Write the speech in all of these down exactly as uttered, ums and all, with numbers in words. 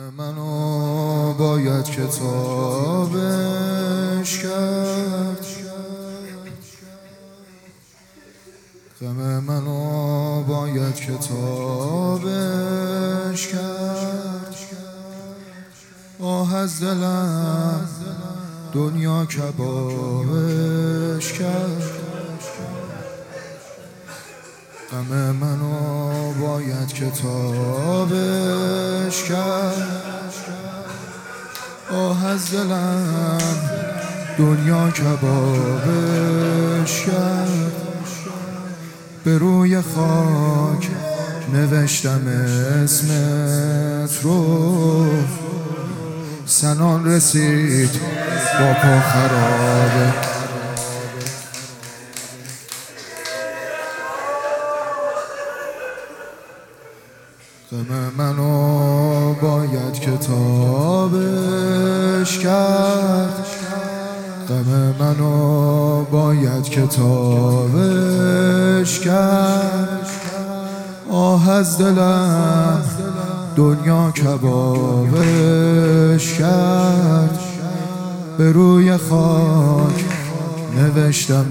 منو باید کتابش کرد، غم منو باید کتابش کرد. آه از دلم دنیا کبابش کرد، غم منو باید کتابش کرد. آه از دلم دنیا کبابش کرد. به روی خاک نوشتم اسمت رو، سنان رسید با پا خرابه. غم منو باید کتابش کرد، غم منو باید کتابش کرد. آه از دلم دنیا کبابش کرد. به روی خاک نوشتم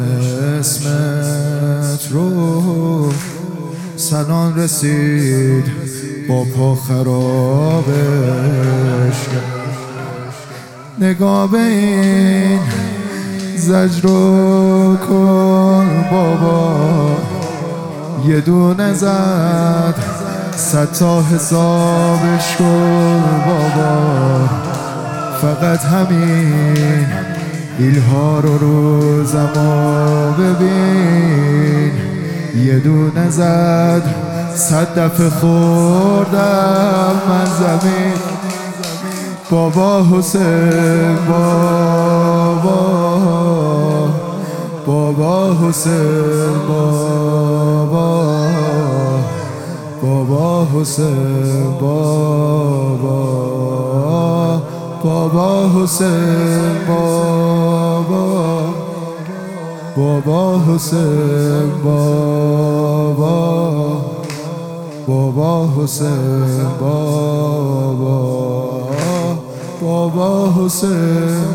اسمت رو، سنان رسید با پا خرابش کرد. نگاه به این زجر رو کن بابا، یه دونه زد صد تا حسابش کن بابا. فقط همین ایلها رو روزما ببین، یه دونه زد صد دفعه خوردم من زمین. بابا حسین بابا، بابا حسین بابا، بابا حسین بابا، بابا حسین بابا، بابا حسین بابا، بابا حسین بابا، بابا حسین.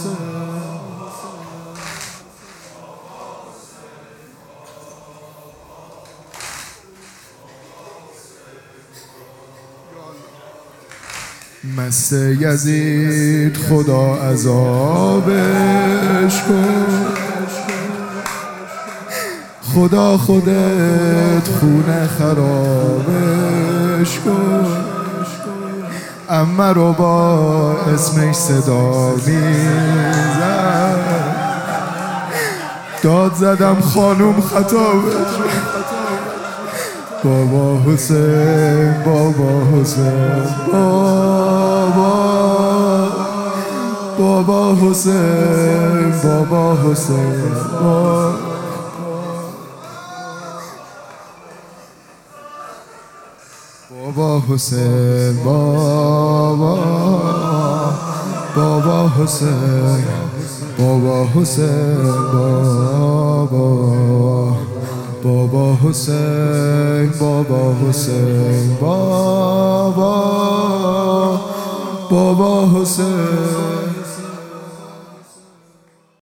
مست یزید خدا عذابش کن، خدا خودت خونه خرابش کن. عمه رو با اسمش صدا میزد، داد زدم خانوم خطابش. بابا حسین بابا حسین بابا، بابا حسین بابا حسین بابا، بابا حسین بابا، بابا حسین بابا حسین بابا، بابا حسین بابا حسین بابا، بابا حسین.